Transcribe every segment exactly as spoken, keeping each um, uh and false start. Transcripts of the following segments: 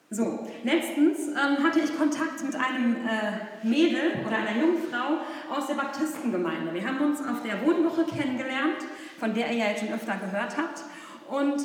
So, letztens ähm, hatte ich Kontakt mit einem äh, Mädel oder einer jungen Frau aus der Baptistengemeinde. Wir haben uns auf der Wohnwoche kennengelernt, von der ihr ja jetzt schon öfter gehört habt. Und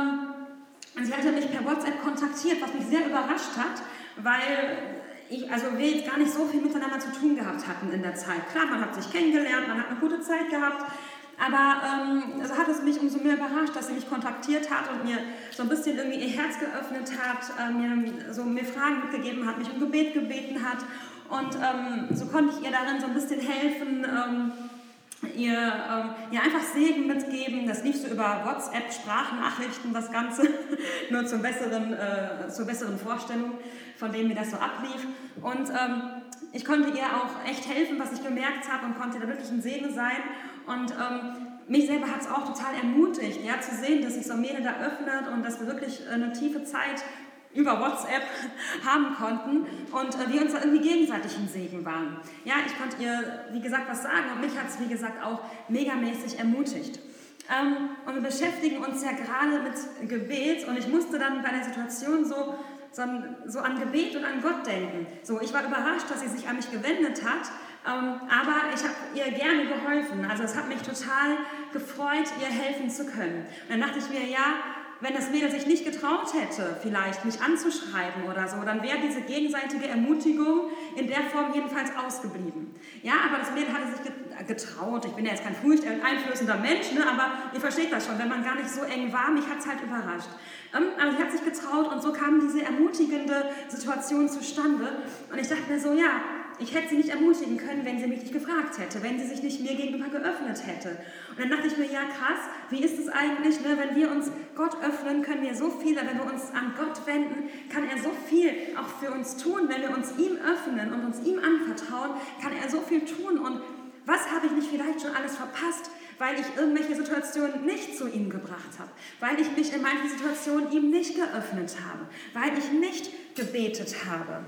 ähm, sie hatte mich per WhatsApp kontaktiert, was mich sehr überrascht hat, weil ich, also wir jetzt gar nicht so viel miteinander zu tun gehabt hatten in der Zeit. Klar, man hat sich kennengelernt, man hat eine gute Zeit gehabt, aber ähm, also hat es mich umso mehr überrascht, dass sie mich kontaktiert hat und mir so ein bisschen irgendwie ihr Herz geöffnet hat, äh, mir, so, mir Fragen mitgegeben hat, mich um Gebet gebeten hat. Und ähm, so konnte ich ihr darin so ein bisschen helfen, ähm, ihr, ähm, ihr einfach Segen mitgeben. Das lief so über WhatsApp, Sprachnachrichten, das Ganze, nur zur besseren, äh, zur besseren Vorstellung, von dem mir das so ablief. Und ähm, ich konnte ihr auch echt helfen, was ich gemerkt habe, und konnte da wirklich ein Segen sein. Und ähm, mich selber hat es auch total ermutigt, ja, zu sehen, dass sich so ein Mädel da öffnet und dass wir wirklich eine tiefe Zeit über WhatsApp haben konnten und äh, wir uns da irgendwie gegenseitig ein Segen waren. Ja, ich konnte ihr, wie gesagt, was sagen, und mich hat es, wie gesagt, auch megamäßig ermutigt. Ähm, und wir beschäftigen uns ja gerade mit Gebet, und ich musste dann bei der Situation so, so, so an Gebet und an Gott denken. So, ich war überrascht, dass sie sich an mich gewendet hat, ähm, aber ich habe ihr gerne geholfen. Also es hat mich total gefreut, ihr helfen zu können. Und dann dachte ich mir, ja, wenn das Mädel sich nicht getraut hätte, vielleicht mich anzuschreiben oder so, dann wäre diese gegenseitige Ermutigung in der Form jedenfalls ausgeblieben. Ja, aber das Mädel hatte sich getraut. Ich bin ja jetzt kein furchteinflößender Mensch, ne, aber ihr versteht das schon, wenn man gar nicht so eng war, mich hat es halt überrascht. Ähm, aber sie hat sich getraut, und so kam diese ermutigende Situation zustande. Und ich dachte mir so, ja, ich hätte sie nicht ermutigen können, wenn sie mich nicht gefragt hätte, wenn sie sich nicht mir gegenüber geöffnet hätte. Und dann dachte ich mir, ja krass, wie ist es eigentlich, ne, wenn wir uns Gott öffnen, können wir so viel, wenn wir uns an Gott wenden, kann er so viel auch für uns tun. Wenn wir uns ihm öffnen und uns ihm anvertrauen, kann er so viel tun. Und was habe ich nicht vielleicht schon alles verpasst, weil ich irgendwelche Situationen nicht zu ihm gebracht habe, weil ich mich in manchen Situationen ihm nicht geöffnet habe, weil ich nicht gebetet habe.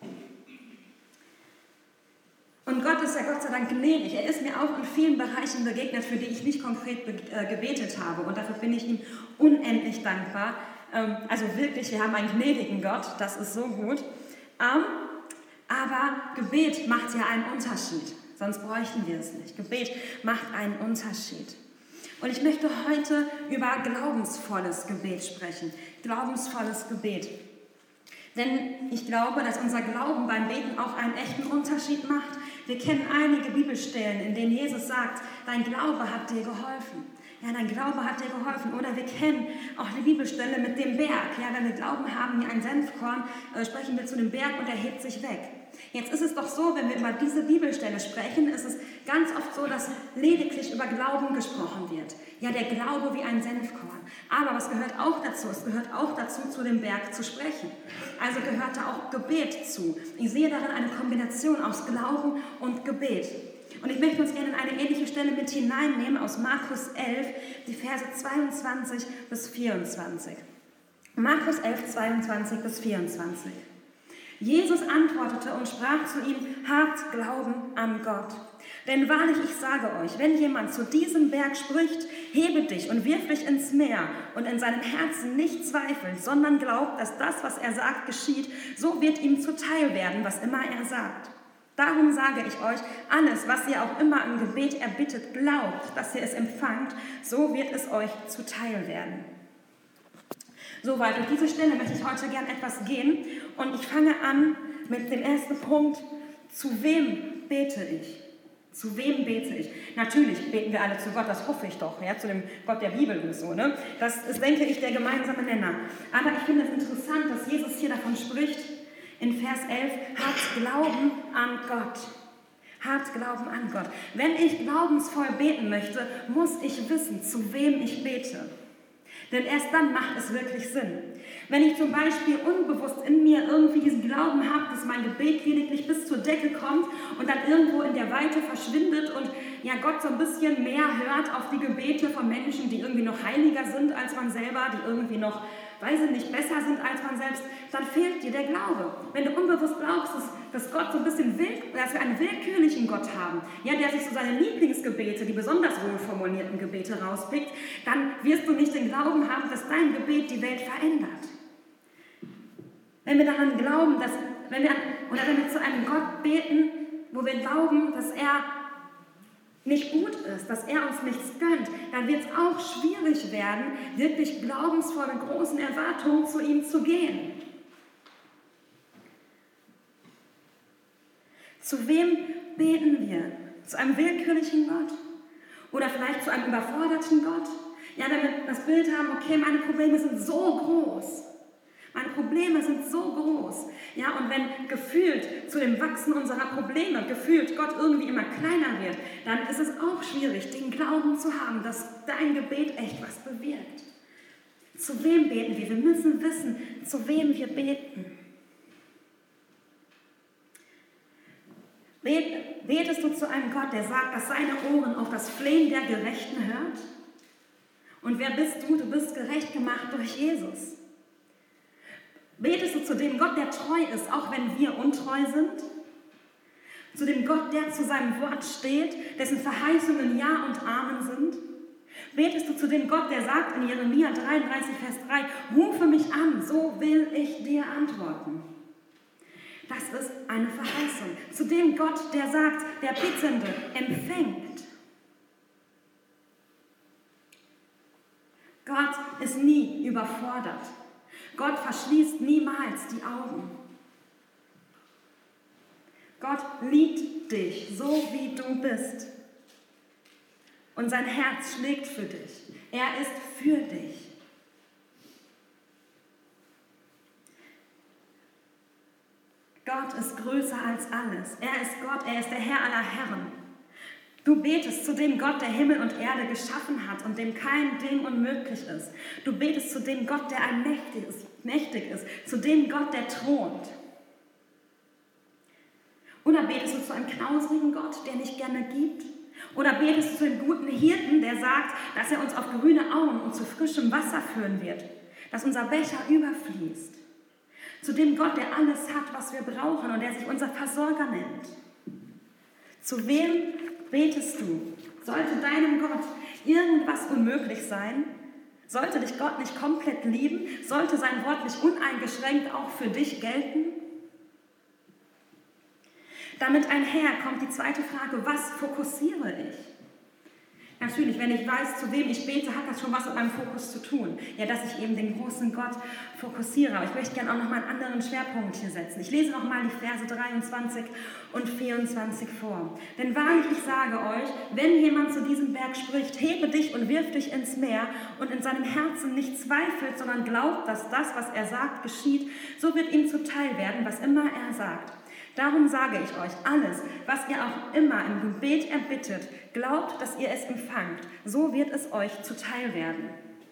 Und Gott ist ja Gott sei Dank gnädig. Er ist mir auch in vielen Bereichen begegnet, für die ich nicht konkret gebetet habe. Und dafür bin ich ihm unendlich dankbar. Also wirklich, wir haben einen gnädigen Gott, das ist so gut. Aber Gebet macht ja einen Unterschied, sonst bräuchten wir es nicht. Gebet macht einen Unterschied. Und ich möchte heute über glaubensvolles Gebet sprechen. Glaubensvolles Gebet. Denn ich glaube, dass unser Glauben beim Beten auch einen echten Unterschied macht. Wir kennen einige Bibelstellen, in denen Jesus sagt, dein Glaube hat dir geholfen. Ja, dein Glaube hat dir geholfen. Oder wir kennen auch die Bibelstelle mit dem Berg. Ja, wenn wir Glauben haben wie ein Senfkorn, äh, sprechen wir zu dem Berg und er hebt sich weg. Jetzt ist es doch so, wenn wir über diese Bibelstelle sprechen, ist es ganz oft so, dass lediglich über Glauben gesprochen wird. Ja, der Glaube wie ein Senfkorn. Aber was gehört auch dazu? Es gehört auch dazu, zu dem Berg zu sprechen. Also gehört da auch Gebet zu. Ich sehe darin eine Kombination aus Glauben und Gebet. Und ich möchte uns gerne in eine ähnliche Stelle mit hineinnehmen aus Markus elf, die Verse zweiundzwanzig bis vierundzwanzig. Markus elf, zweiundzwanzig bis vierundzwanzig. Jesus antwortete und sprach zu ihm, habt Glauben an Gott. Denn wahrlich, ich sage euch, wenn jemand zu diesem Berg spricht, hebe dich und wirf dich ins Meer und in seinem Herzen nicht zweifelt, sondern glaubt, dass das, was er sagt, geschieht, so wird ihm zuteil werden, was immer er sagt. Darum sage ich euch, alles, was ihr auch immer im Gebet erbittet, glaubt, dass ihr es empfangt, so wird es euch zuteil werden. Soweit. Durch diese Stelle möchte ich heute gern etwas gehen, und ich fange an mit dem ersten Punkt. Zu wem bete ich? Zu wem bete ich? Natürlich beten wir alle zu Gott, das hoffe ich doch, ja, zu dem Gott der Bibel und so. Ne? Das ist, denke ich, der gemeinsame Nenner. Aber ich finde es interessant, dass Jesus hier davon spricht, in Vers elf, habt Glauben an Gott. Habt Glauben an Gott. Wenn ich glaubensvoll beten möchte, muss ich wissen, zu wem ich bete. Denn erst dann macht es wirklich Sinn. Wenn ich zum Beispiel unbewusst in mir irgendwie diesen Glauben habe, dass mein Gebet lediglich bis zur Decke kommt und dann irgendwo in der Weite verschwindet und ja Gott so ein bisschen mehr hört auf die Gebete von Menschen, die irgendwie noch heiliger sind als man selber, die irgendwie noch, weiß ich nicht, besser sind als man selbst, dann fehlt dir der Glaube. Wenn du unbewusst glaubst, dass, dass Gott so ein bisschen wild, dass wir einen willkürlichen Gott haben, ja, der sich so seine Lieblingsgebete, die besonders wohl formulierten Gebete rauspickt, dann wirst du nicht den Glauben haben, dass dein Gebet die Welt verändert. Wenn wir daran glauben, dass, wenn wir, an, oder wenn wir zu einem Gott beten, wo wir glauben, dass er nicht gut ist, dass er uns nichts gönnt, dann wird es auch schwierig werden, wirklich glaubensvoll mit großen Erwartungen zu ihm zu gehen. Zu wem beten wir? Zu einem willkürlichen Gott? Oder vielleicht zu einem überforderten Gott? Ja, damit wir das Bild haben, okay, meine Probleme sind so groß. Meine Probleme sind so groß. Ja, und wenn gefühlt zu dem Wachsen unserer Probleme, gefühlt Gott irgendwie immer kleiner wird, dann ist es auch schwierig, den Glauben zu haben, dass dein Gebet echt was bewirkt. Zu wem beten wir? Wir müssen wissen, zu wem wir beten. Betest du zu einem Gott, der sagt, dass seine Ohren auf das Flehen der Gerechten hört? Und wer bist du? Du bist gerecht gemacht durch Jesus. Betest du zu dem Gott, der treu ist, auch wenn wir untreu sind? Zu dem Gott, der zu seinem Wort steht, dessen Verheißungen Ja und Amen sind? Betest du zu dem Gott, der sagt in Jeremia dreiunddreißig, Vers drei, rufe mich an, so will ich dir antworten. Das ist eine Verheißung. Zu dem Gott, der sagt, der Bittende empfängt. Gott ist nie überfordert. Gott verschließt niemals die Augen. Gott liebt dich, so wie du bist. Und sein Herz schlägt für dich. Er ist für dich. Gott ist größer als alles. Er ist Gott, er ist der Herr aller Herren. Du betest zu dem Gott, der Himmel und Erde geschaffen hat und dem kein Ding unmöglich ist. Du betest zu dem Gott, der allmächtig ist, mächtig ist, zu dem Gott, der thront. Oder betest du zu einem knausrigen Gott, der nicht gerne gibt? Oder betest du zu dem guten Hirten, der sagt, dass er uns auf grüne Auen und zu frischem Wasser führen wird, dass unser Becher überfließt? Zu dem Gott, der alles hat, was wir brauchen und der sich unser Versorger nennt. Zu wem betest du? Sollte deinem Gott irgendwas unmöglich sein? Sollte dich Gott nicht komplett lieben? Sollte sein Wort nicht uneingeschränkt auch für dich gelten? Damit einher kommt die zweite Frage, was fokussiere ich? Natürlich, wenn ich weiß, zu wem ich bete, hat das schon was mit meinem Fokus zu tun. Ja, dass ich eben den großen Gott fokussiere. Aber ich möchte gerne auch noch mal einen anderen Schwerpunkt hier setzen. Ich lese noch mal die Verse dreiundzwanzig und vierundzwanzig vor. Denn wahrlich, ich sage euch, wenn jemand zu diesem Berg spricht, hebe dich und wirf dich ins Meer und in seinem Herzen nicht zweifelt, sondern glaubt, dass das, was er sagt, geschieht, so wird ihm zuteil werden, was immer er sagt. Darum sage ich euch, alles, was ihr auch immer im Gebet erbittet, glaubt, dass ihr es empfangt, so wird es euch zuteil werden.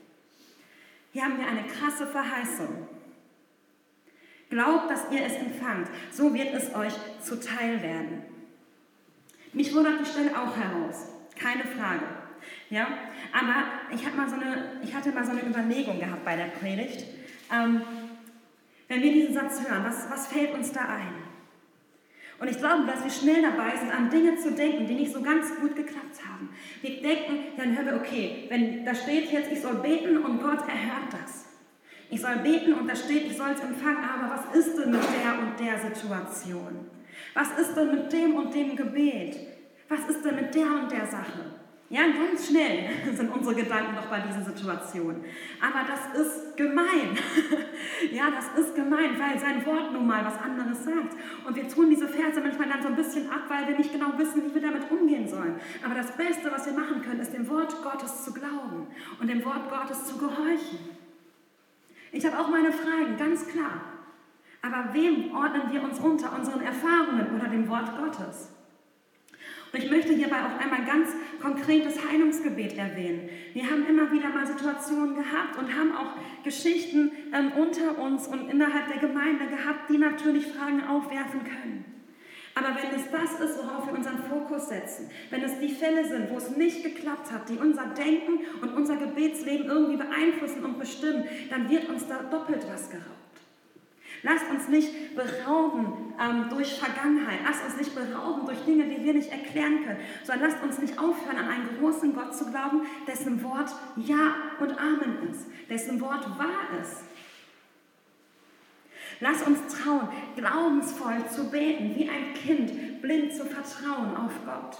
Hier haben wir eine krasse Verheißung. Glaubt, dass ihr es empfangt, so wird es euch zuteil werden. Mich wundert die Stelle auch heraus, keine Frage. Ja? Aber ich, hab mal so eine, ich hatte mal so eine Überlegung gehabt bei der Predigt. Ähm, wenn wir diesen Satz hören, was, was fällt uns da ein? Und ich glaube, dass wir schnell dabei sind, an Dinge zu denken, die nicht so ganz gut geklappt haben. Wir denken, dann hören wir, okay, wenn da steht jetzt, ich soll beten und Gott erhört das. Ich soll beten und da steht, ich soll es empfangen, aber was ist denn mit der und der Situation? Was ist denn mit dem und dem Gebet? Was ist denn mit der und der Sache? Ja, ganz schnell sind unsere Gedanken doch bei diesen Situationen. Aber das ist gemein. Ja, das ist gemein, weil sein Wort nun mal was anderes sagt. Und wir tun diese Verse manchmal dann so ein bisschen ab, weil wir nicht genau wissen, wie wir damit umgehen sollen. Aber das Beste, was wir machen können, ist dem Wort Gottes zu glauben und dem Wort Gottes zu gehorchen. Ich habe auch meine Fragen, ganz klar. Aber wem ordnen wir uns unter? Unseren Erfahrungen oder dem Wort Gottes? Und ich möchte hierbei auch einmal ganz konkretes Heilungsgebet erwähnen. Wir haben immer wieder mal Situationen gehabt und haben auch Geschichten ähm, unter uns und innerhalb der Gemeinde gehabt, die natürlich Fragen aufwerfen können. Aber wenn es das ist, worauf wir unseren Fokus setzen, wenn es die Fälle sind, wo es nicht geklappt hat, die unser Denken und unser Gebetsleben irgendwie beeinflussen und bestimmen, dann wird uns da doppelt was geraubt. Lasst uns nicht berauben ähm, durch Vergangenheit, lasst uns nicht berauben durch Dinge, die wir nicht erklären können, sondern lasst uns nicht aufhören, an einen großen Gott zu glauben, dessen Wort Ja und Amen ist, dessen Wort wahr ist. Lass uns trauen, glaubensvoll zu beten, wie ein Kind, blind zu vertrauen auf Gott.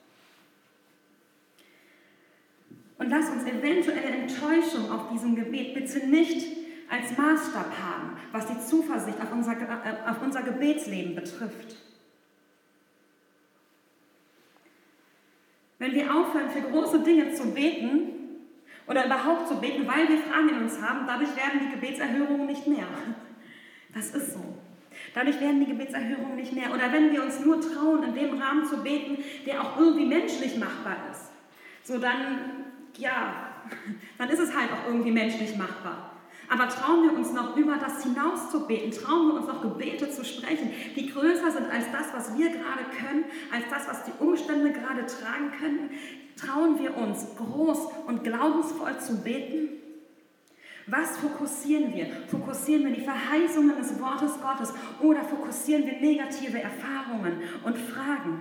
Und lass uns eventuelle Enttäuschung auf diesem Gebet bitte nicht als Maßstab haben, was die Zuversicht auf unser, auf unser Gebetsleben betrifft. Wenn wir aufhören, für große Dinge zu beten oder überhaupt zu beten, weil wir Fragen in uns haben, dadurch werden die Gebetserhörungen nicht mehr. Das ist so. Dadurch werden die Gebetserhörungen nicht mehr. Oder wenn wir uns nur trauen, in dem Rahmen zu beten, der auch irgendwie menschlich machbar ist, so dann, ja, dann ist es halt auch irgendwie menschlich machbar. Aber trauen wir uns noch über das hinaus zu beten, trauen wir uns noch Gebete zu sprechen, die größer sind als das, was wir gerade können, als das, was die Umstände gerade tragen können, trauen wir uns groß und glaubensvoll zu beten? Was fokussieren wir? Fokussieren wir die Verheißungen des Wortes Gottes oder fokussieren wir negative Erfahrungen und Fragen?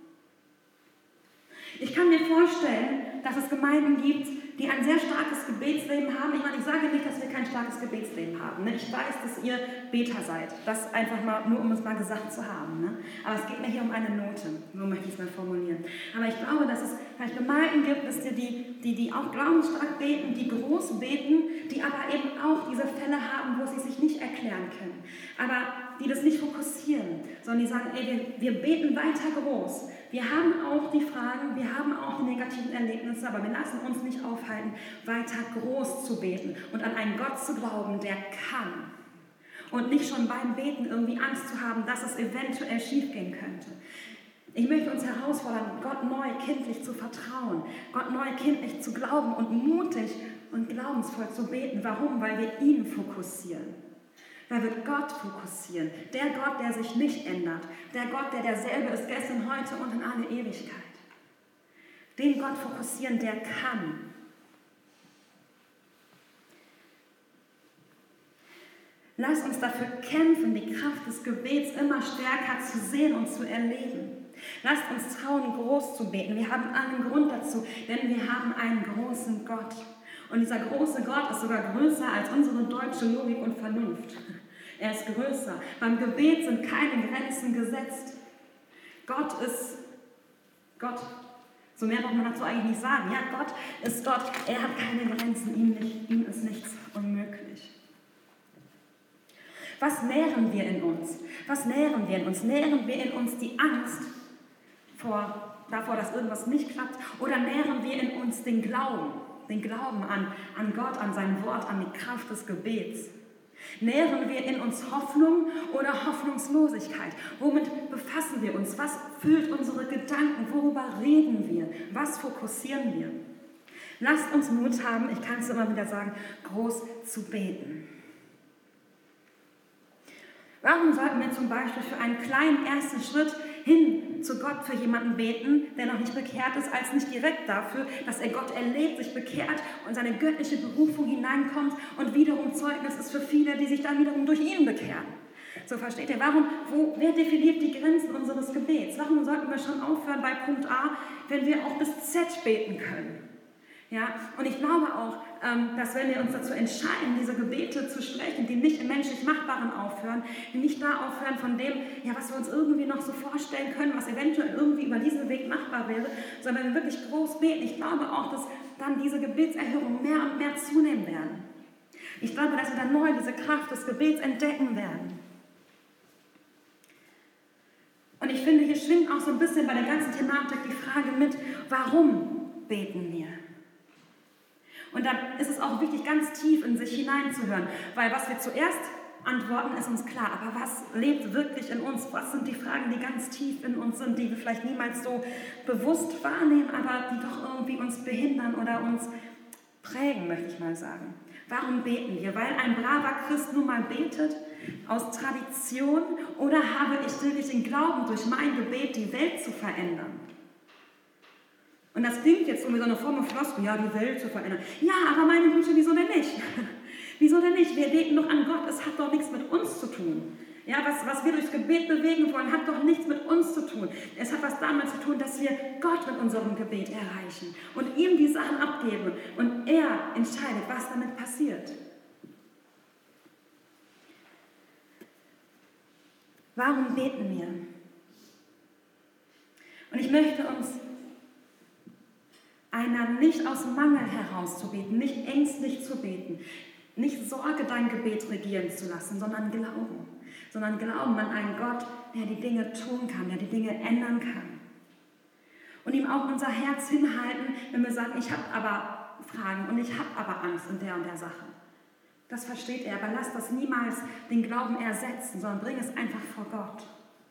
Ich kann mir vorstellen, dass es Gemeinden gibt, die ein sehr starkes Gebetsleben haben. Ich meine, ich sage nicht, dass wir kein starkes Gebetsleben haben. Ne? Ich weiß, dass ihr Beter seid. Das einfach mal, nur um es mal gesagt zu haben. Ne? Aber es geht mir hier um eine Note. So möchte ich es mal formulieren. Aber ich glaube, dass es vielleicht Gemeinden gibt, dass die, die, die auch glaubensstark beten, die groß beten, die aber eben auch diese Fälle haben, wo sie sich nicht erklären können. Aber die das nicht fokussieren, sondern die sagen, ey, wir, wir beten weiter groß. Wir haben auch die Fragen, wir haben auch die negativen Erlebnisse, aber wir lassen uns nicht aufhalten, weiter groß zu beten und an einen Gott zu glauben, der kann. Und nicht schon beim Beten irgendwie Angst zu haben, dass es eventuell schiefgehen könnte. Ich möchte uns herausfordern, Gott neu kindlich zu vertrauen, Gott neu kindlich zu glauben und mutig und glaubensvoll zu beten. Warum? Weil wir ihn fokussieren. Weil wir Gott fokussieren. Der Gott, der sich nicht ändert. Der Gott, der derselbe ist gestern, heute und in alle Ewigkeit. Den Gott fokussieren, der kann. Lass uns dafür kämpfen, die Kraft des Gebets immer stärker zu sehen und zu erleben. Lasst uns trauen, groß zu beten. Wir haben allen Grund dazu, denn wir haben einen großen Gott. Und dieser große Gott ist sogar größer als unsere deutsche Logik und Vernunft. Er ist größer. Beim Gebet sind keine Grenzen gesetzt. Gott ist Gott. So mehr braucht man dazu eigentlich nicht sagen. Ja, Gott ist Gott. Er hat keine Grenzen. Ihm, nicht, ihm ist nichts unmöglich. Was nähren wir in uns? Was nähren wir in uns? Nähren wir in uns die Angst vor, davor, dass irgendwas nicht klappt? Oder nähren wir in uns den Glauben? Den Glauben an, an Gott, an sein Wort, an die Kraft des Gebets. Nähren wir in uns Hoffnung oder Hoffnungslosigkeit? Womit befassen wir uns? Was füllt unsere Gedanken? Worüber reden wir? Was fokussieren wir? Lasst uns Mut haben, ich kann es immer wieder sagen, groß zu beten. Warum sollten wir zum Beispiel für einen kleinen ersten Schritt hin zu Gott für jemanden beten, der noch nicht bekehrt ist, als nicht direkt dafür, dass er Gott erlebt, sich bekehrt und seine göttliche Berufung hineinkommt und wiederum Zeugnis ist für viele, die sich dann wiederum durch ihn bekehren. So versteht ihr, warum, wo, wer definiert die Grenzen unseres Gebets? Warum sollten wir schon aufhören bei Punkt A, wenn wir auch bis Z beten können? Ja, und ich glaube auch, dass wenn wir uns dazu entscheiden, diese Gebete zu sprechen, die nicht im menschlich Machbaren aufhören, die nicht da aufhören von dem, ja, was wir uns irgendwie noch so vorstellen können, was eventuell irgendwie über diesen Weg machbar wäre, sondern wenn wir wirklich groß beten, ich glaube auch, dass dann diese Gebetserhörungen mehr und mehr zunehmen werden. Ich glaube, dass wir dann neu diese Kraft des Gebets entdecken werden. Und ich finde, hier schwingt auch so ein bisschen bei der ganzen Thematik die Frage mit, warum beten wir? Und da ist es auch wichtig, ganz tief in sich hineinzuhören, weil was wir zuerst antworten, ist uns klar, aber was lebt wirklich in uns? Was sind die Fragen, die ganz tief in uns sind, die wir vielleicht niemals so bewusst wahrnehmen, aber die doch irgendwie uns behindern oder uns prägen, möchte ich mal sagen. Warum beten wir? Weil ein braver Christ nun mal betet, aus Tradition, oder habe ich wirklich den Glauben, durch mein Gebet die Welt zu verändern? Und das klingt jetzt um so eine Form von Floskel, ja, die Welt zu verändern. Ja, aber meine Güte, wieso denn nicht? Wieso denn nicht? Wir beten doch an Gott, es hat doch nichts mit uns zu tun. Ja, was, was wir durchs Gebet bewegen wollen, hat doch nichts mit uns zu tun. Es hat was damit zu tun, dass wir Gott mit unserem Gebet erreichen und ihm die Sachen abgeben und er entscheidet, was damit passiert. Warum beten wir? Und ich möchte uns einladen, nicht aus Mangel heraus zu beten, nicht ängstlich zu beten, nicht Sorge dein Gebet regieren zu lassen, sondern Glauben. Sondern Glauben an einen Gott, der die Dinge tun kann, der die Dinge ändern kann. Und ihm auch unser Herz hinhalten, wenn wir sagen, ich habe aber Fragen und ich habe aber Angst in der und der Sache. Das versteht er, aber lass das niemals den Glauben ersetzen, sondern bring es einfach vor Gott.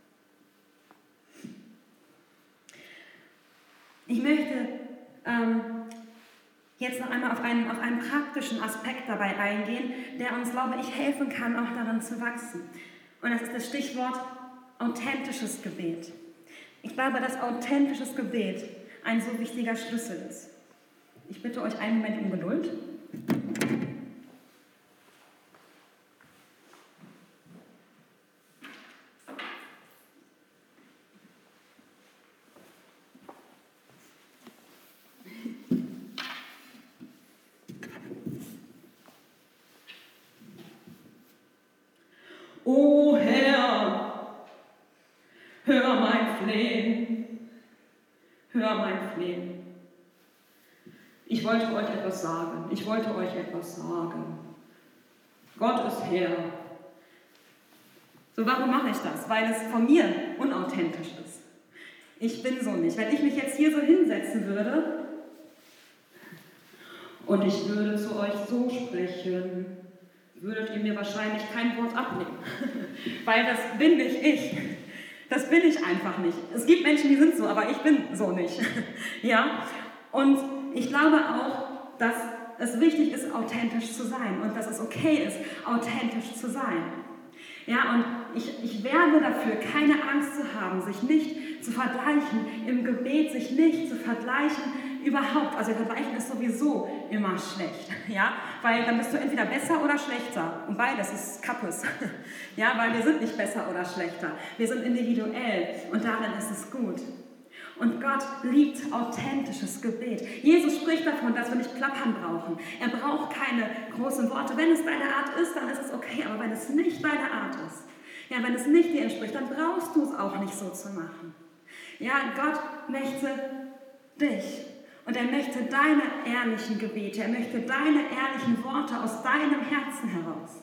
Ich möchte ähm, jetzt noch einmal auf einen, auf einen praktischen Aspekt dabei eingehen, der uns, glaube ich, helfen kann, auch darin zu wachsen. Und das ist das Stichwort authentisches Gebet. Ich glaube, dass authentisches Gebet ein so wichtiger Schlüssel ist. Ich bitte euch einen Moment um Geduld. O Herr, hör mein Flehen, hör mein Flehen. Ich wollte euch etwas sagen, ich wollte euch etwas sagen. Gott ist Herr. So, warum mache ich das? Weil es von mir unauthentisch ist. Ich bin so nicht. Wenn ich mich jetzt hier so hinsetzen würde und ich würde zu euch so sprechen, würdet ihr mir wahrscheinlich kein Wort abnehmen. Weil das bin nicht ich. Das bin ich einfach nicht. Es gibt Menschen, die sind so, aber ich bin so nicht. Ja? Und ich glaube auch, dass es wichtig ist, authentisch zu sein und dass es okay ist, authentisch zu sein. Ja, und ich, ich werbe dafür, keine Angst zu haben, sich nicht zu vergleichen, im Gebet sich nicht zu vergleichen, überhaupt. Also vergleichen ist sowieso immer schlecht, ja, weil dann bist du entweder besser oder schlechter und beides ist Kappes, ja, weil wir sind nicht besser oder schlechter, wir sind individuell und darin ist es gut. Und Gott liebt authentisches Gebet. Jesus spricht davon, dass wir nicht plappern brauchen. Er braucht keine großen Worte. Wenn es deine Art ist, dann ist es okay. Aber wenn es nicht deine Art ist, ja, wenn es nicht dir entspricht, dann brauchst du es auch nicht so zu machen. Ja, Gott möchte dich. Und er möchte deine ehrlichen Gebete. Er möchte deine ehrlichen Worte aus deinem Herzen heraus.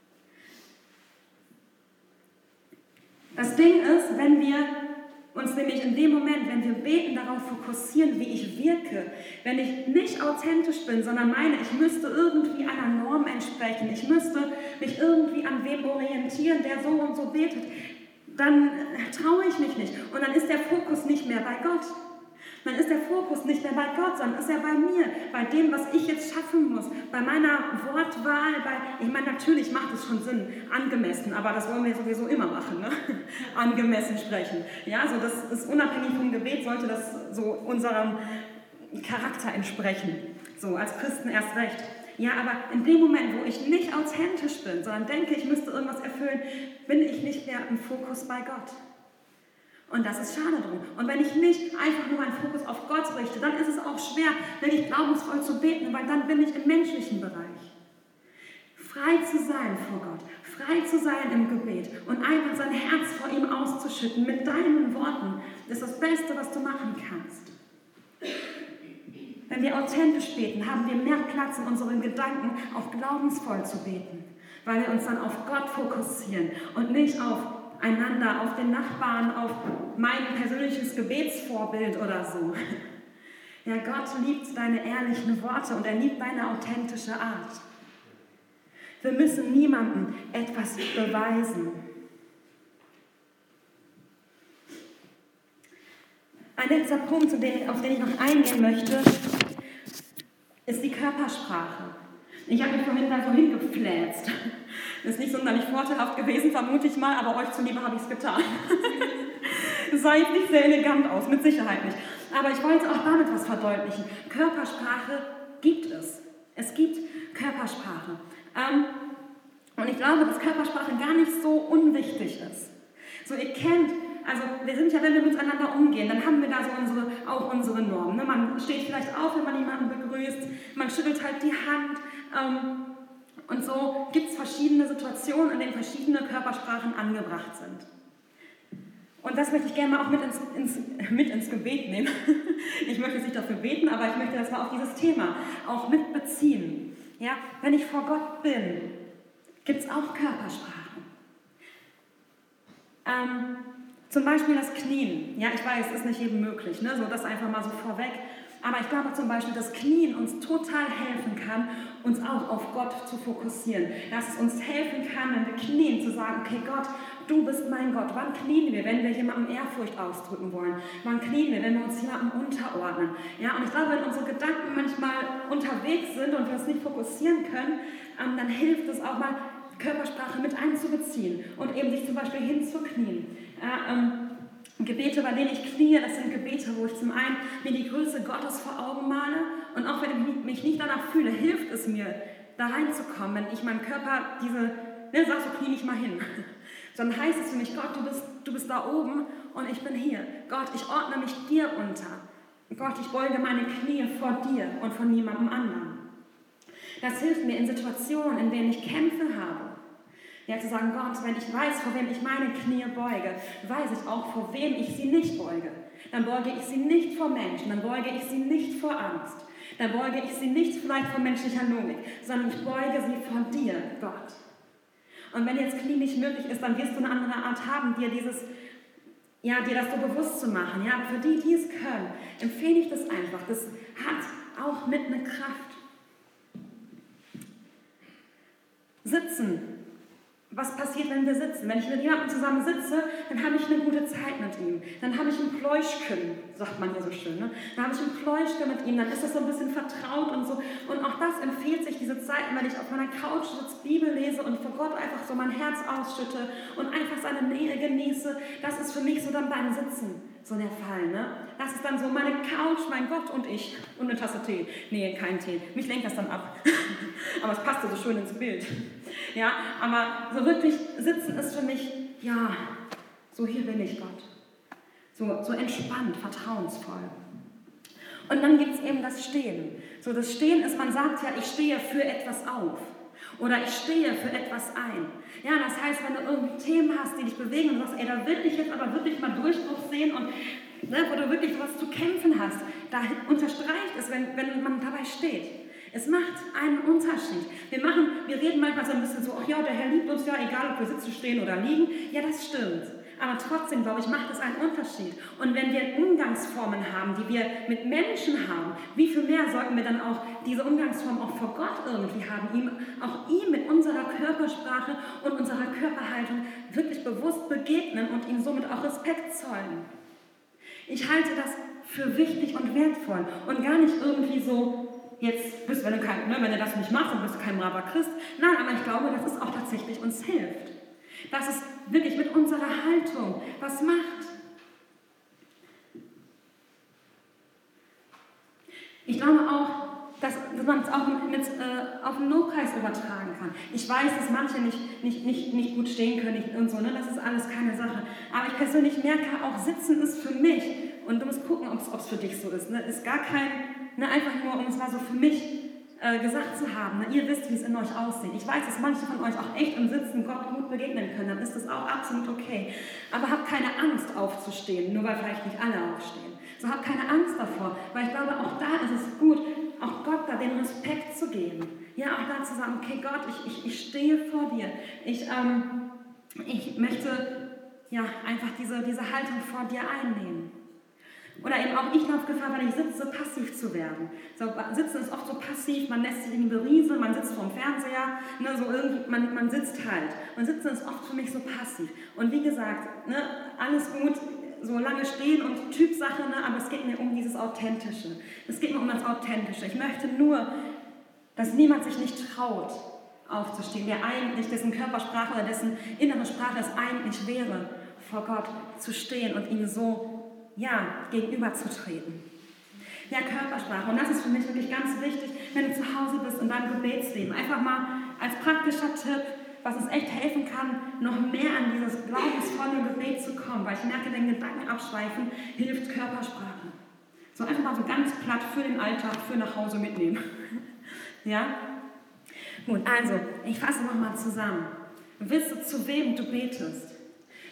Das Ding ist, wenn wir uns nämlich in dem Moment, wenn wir beten, darauf fokussieren, wie ich wirke, wenn ich nicht authentisch bin, sondern meine, ich müsste irgendwie einer Norm entsprechen, ich müsste mich irgendwie an wem orientieren, der so und so betet, dann traue ich mich nicht. Und dann ist der Fokus nicht mehr bei Gott. Dann ist der Fokus nicht mehr bei Gott, sondern ist er bei mir, bei dem, was ich jetzt schaffen muss, bei meiner Wortwahl, bei, ich meine, natürlich macht es schon Sinn, angemessen, aber das wollen wir sowieso immer machen, ne? Angemessen sprechen. Ja, also das ist unabhängig vom Gebet, sollte das so unserem Charakter entsprechen, so als Christen erst recht. Ja, aber in dem Moment, wo ich nicht authentisch bin, sondern denke, ich müsste irgendwas erfüllen, bin ich nicht mehr im Fokus bei Gott. Und das ist schade drum. Und wenn ich nicht einfach nur meinen Fokus auf Gott richte, dann ist es auch schwer, wirklich glaubensvoll zu beten, weil dann bin ich im menschlichen Bereich. Frei zu sein vor Gott, frei zu sein im Gebet und einfach sein Herz vor ihm auszuschütten mit deinen Worten, ist das Beste, was du machen kannst. Wenn wir authentisch beten, haben wir mehr Platz in unseren Gedanken, auch glaubensvoll zu beten, weil wir uns dann auf Gott fokussieren und nicht auf einander, auf den Nachbarn, auf mein persönliches Gebetsvorbild oder so. Ja, Gott liebt deine ehrlichen Worte und er liebt deine authentische Art. Wir müssen niemandem etwas beweisen. Ein letzter Punkt, auf den ich noch eingehen möchte, ist die Körpersprache. Ich habe mich vorhin da so hingefläzt. Das ist nicht sonderlich vorteilhaft gewesen, vermute ich mal, aber euch zuliebe habe ich es getan. Es sah jetzt nicht sehr elegant aus, mit Sicherheit nicht. Aber ich wollte auch damit was verdeutlichen. Körpersprache gibt es. Es gibt Körpersprache. Ähm, und ich glaube, dass Körpersprache gar nicht so unwichtig ist. So, ihr kennt, also wir sind ja, wenn wir miteinander umgehen, dann haben wir da so unsere, auch unsere Normen. Ne? Man steht vielleicht auf, wenn man jemanden begrüßt, man schüttelt halt die Hand. Ähm, und so gibt es verschiedene Situationen, in denen verschiedene Körpersprachen angebracht sind. Und das möchte ich gerne mal auch mit ins, ins, mit ins Gebet nehmen. Ich möchte nicht dafür beten, aber ich möchte das mal auf dieses Thema auch mitbeziehen. Ja, wenn ich vor Gott bin, gibt es auch Körpersprachen. Ähm, zum Beispiel das Knien. Ja, ich weiß, es ist nicht jedem möglich, ne? So das einfach mal so vorweg. Aber ich glaube zum Beispiel, dass Knien uns total helfen kann, uns auch auf Gott zu fokussieren. Dass es uns helfen kann, wenn wir knien, zu sagen, okay Gott, du bist mein Gott. Wann knien wir, wenn wir jemandem Ehrfurcht ausdrücken wollen? Wann knien wir, wenn wir uns jemandem unterordnen? Ja, und ich glaube, wenn unsere Gedanken manchmal unterwegs sind und wir uns nicht fokussieren können, ähm, dann hilft es auch mal, Körpersprache mit einzubeziehen und eben sich zum Beispiel hinzuknien. Ja, ähm, Gebete, bei denen ich knie, das sind Gebete, wo ich zum einen mir die Größe Gottes vor Augen male und auch wenn ich mich nicht danach fühle, hilft es mir, da reinzukommen, wenn ich meinem Körper diese, ne, sag so, knie nicht mal hin. Dann heißt es für mich, Gott, du bist, du bist da oben und ich bin hier. Gott, ich ordne mich dir unter. Gott, ich beuge meine Knie vor dir und von niemandem anderen. Das hilft mir in Situationen, in denen ich Kämpfe habe. Ja, zu sagen, Gott, wenn ich weiß, vor wem ich meine Knie beuge, weiß ich auch, vor wem ich sie nicht beuge. Dann beuge ich sie nicht vor Menschen, dann beuge ich sie nicht vor Angst. Dann beuge ich sie nicht vielleicht vor menschlicher Logik, sondern ich beuge sie vor dir, Gott. Und wenn jetzt Knie nicht möglich ist, dann wirst du eine andere Art haben, dir dieses, ja, dir das so bewusst zu machen. Ja, aber für die, die es können, empfehle ich das einfach. Das hat auch mit einer Kraft. Sitzen. Was passiert, wenn wir sitzen? Wenn ich mit jemandem zusammen sitze, dann habe ich eine gute Zeit mit ihm. Dann habe ich ein Pläuschken, sagt man hier so schön. Ne? Dann habe ich ein Pläuschken mit ihm, dann ist das so ein bisschen vertraut und so. Und auch das empfiehlt sich, diese Zeit, wenn ich auf meiner Couch sitze, Bibel lese und vor Gott einfach so mein Herz ausschütte und einfach seine Nähe genieße. Das ist für mich so dann beim Sitzen so der Fall. Ne? Das ist dann so meine Couch, mein Gott und ich und eine Tasse Tee. Nee, kein Tee. Mich lenkt das dann ab. Aber es passt so schön ins Bild. Ja, aber so wirklich sitzen ist für mich, ja, so hier bin ich Gott. So, so entspannt, vertrauensvoll. Und dann gibt es eben das Stehen. So, das Stehen ist, man sagt ja, ich stehe für etwas auf. Oder ich stehe für etwas ein. Ja, das heißt, wenn du irgendwie Themen hast, die dich bewegen und du sagst, ey, da will ich jetzt aber wirklich mal Durchbruch sehen und ne, wo du wirklich was zu kämpfen hast, da unterstreicht es, wenn, wenn man dabei steht. Es macht einen Unterschied. Wir machen, wir reden manchmal so ein bisschen so, ach ja, der Herr liebt uns ja, egal ob wir sitzen, stehen oder liegen. Ja, das stimmt. Aber trotzdem, glaube ich, macht es einen Unterschied. Und wenn wir Umgangsformen haben, die wir mit Menschen haben, wie viel mehr sollten wir dann auch diese Umgangsform auch vor Gott irgendwie haben, ihm, auch ihm mit unserer Körpersprache und unserer Körperhaltung wirklich bewusst begegnen und ihm somit auch Respekt zollen. Ich halte das für wichtig und wertvoll und gar nicht irgendwie so, jetzt bist, wenn du kein, ne, wenn du das nicht machst, dann bist du kein braver Christ. Nein, aber ich glaube, dass es auch tatsächlich uns hilft. Dass es wirklich mit unserer Haltung was macht. Ich glaube auch, dass, dass man es auch mit, äh, auf den Lobpreis übertragen kann. Ich weiß, dass manche nicht, nicht, nicht, nicht gut stehen können und so, ne? Das ist alles keine Sache. Aber ich persönlich merke auch, Sitzen ist für mich, und du musst gucken, ob es für dich so ist, ne? Ist gar kein, ne? Einfach nur, um es mal so für mich äh, gesagt zu haben. Ne? Ihr wisst, wie es in euch aussieht. Ich weiß, dass manche von euch auch echt im Sitzen Gott gut begegnen können, dann ist das auch absolut okay. Aber habt keine Angst aufzustehen, nur weil vielleicht nicht alle aufstehen. So habt keine Angst davor, weil ich glaube, auch da ist es gut, auch Gott da den Respekt zu geben. Ja, auch da zu sagen, okay Gott, ich, ich, ich stehe vor dir. Ich, ähm, ich möchte ja, einfach diese, diese Haltung vor dir einnehmen. Oder eben auch, ich laufe Gefahr, wenn ich sitze, passiv zu werden. So, Sitzen ist oft so passiv, man lässt sich irgendwie berieseln, man sitzt vorm Fernseher, ne, so irgendwie, man, man sitzt halt. Und Sitzen ist oft für mich so passiv. Und wie gesagt, ne, alles gut, so lange stehen und Typsache, ne, aber es geht mir um dieses Authentische. Es geht mir um das Authentische. Ich möchte nur, dass niemand sich nicht traut, aufzustehen, der eigentlich, dessen Körpersprache oder dessen innere Sprache es eigentlich wäre, vor Gott zu stehen und ihm so ja, gegenüberzutreten. Ja, Körpersprache. Und das ist für mich wirklich ganz wichtig, wenn du zu Hause bist in deinem Gebetsleben. Einfach mal als praktischer Tipp, was uns echt helfen kann, noch mehr an dieses glaubensvolle Gebet zu kommen. Weil ich merke, wenn Gedanken abschweifen, hilft Körpersprache. So einfach mal so ganz platt für den Alltag, für nach Hause mitnehmen. Ja? Gut, also, ich fasse nochmal zusammen. Wisse, zu wem du betest.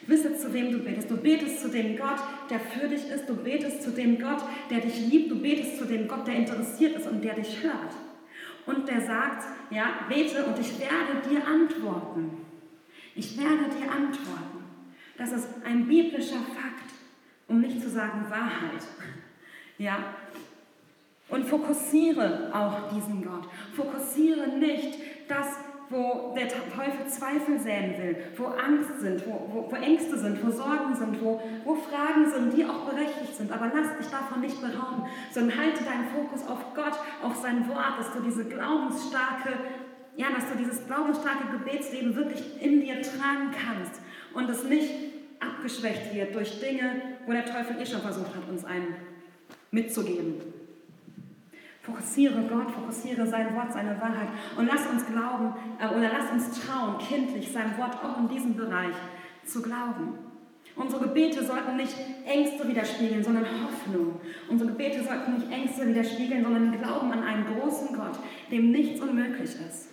Wisse, zu wem du betest. Du betest zu dem Gott, der für dich ist. Du betest zu dem Gott, der dich liebt. Du betest zu dem Gott, der interessiert ist und der dich hört. Und der sagt, ja, bete und ich werde dir antworten. Ich werde dir antworten. Das ist ein biblischer Fakt, um nicht zu sagen Wahrheit. Ja. Und fokussiere auch diesen Gott. Fokussiere nicht das, wo der Teufel Zweifel säen will, wo Angst sind, wo, wo, wo Ängste sind, wo Sorgen sind, wo, wo Fragen sind, die auch berechtigt sind. Aber lass dich davon nicht berauben, sondern halte deinen Fokus auf Gott, auf sein Wort, dass du diese glaubensstarke, ja, dass du dieses glaubensstarke Gebetsleben wirklich in dir tragen kannst und es nicht abgeschwächt wird durch Dinge, wo der Teufel eh schon versucht hat, uns einen mitzugeben. Fokussiere Gott, fokussiere sein Wort, seine Wahrheit und lass uns glauben äh, oder lass uns trauen, kindlich sein Wort auch in diesem Bereich zu glauben. Unsere Gebete sollten nicht Ängste widerspiegeln, sondern Hoffnung. Unsere Gebete sollten nicht Ängste widerspiegeln, sondern Glauben an einen großen Gott, dem nichts unmöglich ist.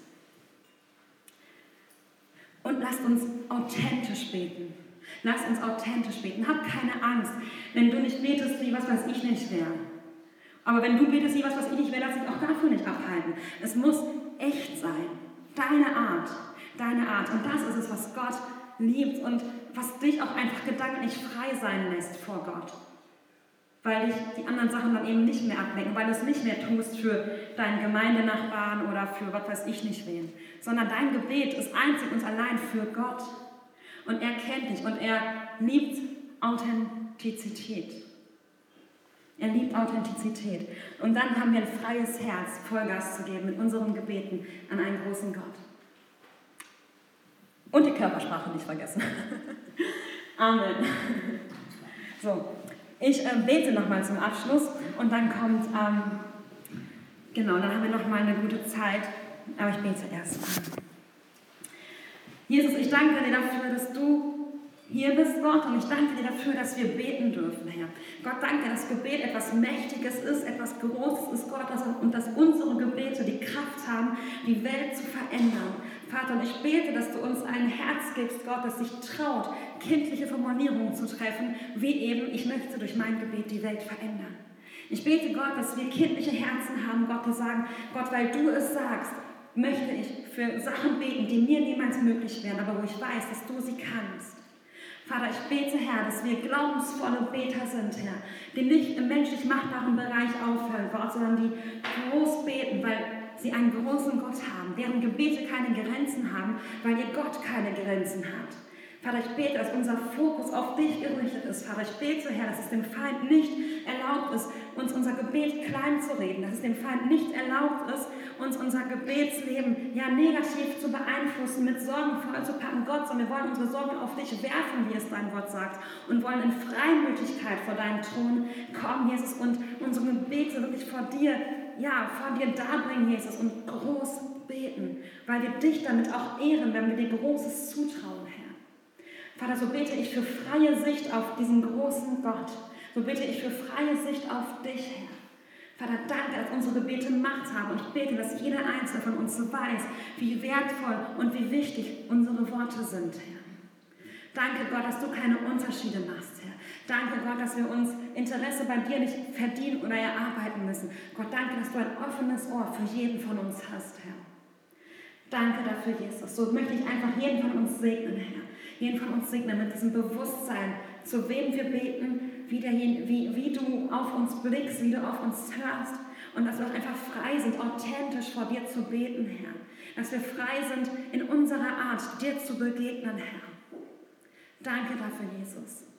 Und lasst uns authentisch beten. Lasst uns authentisch beten. Hab keine Angst, wenn du nicht betest, wie was weiß ich nicht wer. Aber wenn du betest, wie was weiß ich nicht wer, lass dich auch dafür nicht abhalten. Es muss echt sein. Deine Art. Deine Art. Und das ist es, was Gott liebt und was dich auch einfach gedanklich frei sein lässt vor Gott. Weil dich die anderen Sachen dann eben nicht mehr ablenken, weil du es nicht mehr tust für deinen Gemeindenachbarn oder für was weiß ich nicht wen. Sondern dein Gebet ist einzig und allein für Gott. Und er kennt dich und er liebt Authentizität. Er liebt Authentizität. Und dann haben wir ein freies Herz, Vollgas zu geben mit unseren Gebeten an einen großen Gott. Und die Körpersprache nicht vergessen. Amen. So, ich äh, bete nochmal zum Abschluss und dann kommt, ähm, genau, dann haben wir nochmal eine gute Zeit. Aber ich bete erst mal. Jesus, ich danke dir dafür, dass du hier bist, Gott, und ich danke dir dafür, dass wir beten dürfen, Herr. Gott, danke, dass Gebet etwas Mächtiges ist, etwas Großes ist, Gott, und dass unsere Gebete die Kraft haben, die Welt zu verändern. Vater, und ich bete, dass du uns ein Herz gibst, Gott, das sich traut, kindliche Formulierungen zu treffen, wie eben, ich möchte durch mein Gebet die Welt verändern. Ich bete, Gott, dass wir kindliche Herzen haben, Gott, die sagen, Gott, weil du es sagst, möchte ich für Sachen beten, die mir niemals möglich wären, aber wo ich weiß, dass du sie kannst. Vater, ich bete, Herr, dass wir glaubensvolle Beter sind, Herr, die nicht im menschlich machbaren Bereich aufhören, Gott, sondern die groß beten, weil sie einen großen Gott haben, deren Gebete keine Grenzen haben, weil ihr Gott keine Grenzen hat. Vater, ich bete, dass unser Fokus auf dich gerichtet ist. Vater, ich bete, Herr, dass es dem Feind nicht erlaubt ist, uns unser Gebet klein zu reden, dass es dem Feind nicht erlaubt ist, uns unser Gebetsleben ja negativ zu beeinflussen, mit Sorgen vollzupacken. Gott, sondern wir wollen unsere Sorgen auf dich werfen, wie es dein Wort sagt, und wollen in Freimütigkeit vor deinen Thron kommen, Jesus, und unsere Gebete wirklich vor dir, ja, vor dir darbringen, Jesus, und groß beten, weil wir dich damit auch ehren, wenn wir dir Großes zutrauen, Herr. Vater, so bete ich für freie Sicht auf diesen großen Gott. So bete ich für freie Sicht auf dich, Herr. Vater, danke, dass unsere Gebete Macht haben. Und ich bete, dass jeder Einzelne von uns weiß, wie wertvoll und wie wichtig unsere Worte sind, Herr. Danke, Gott, dass du keine Unterschiede machst, Herr. Danke, Gott, dass wir uns Interesse bei dir nicht verdienen oder erarbeiten müssen. Gott, danke, dass du ein offenes Ohr für jeden von uns hast, Herr. Danke dafür, Jesus. So möchte ich einfach jeden von uns segnen, Herr. Jeden von uns segnen mit diesem Bewusstsein, zu wem wir beten, wie, der, wie, wie du auf uns blickst, wie du auf uns hörst und dass wir auch einfach frei sind, authentisch vor dir zu beten, Herr. Dass wir frei sind, in unserer Art dir zu begegnen, Herr. Danke dafür, Jesus.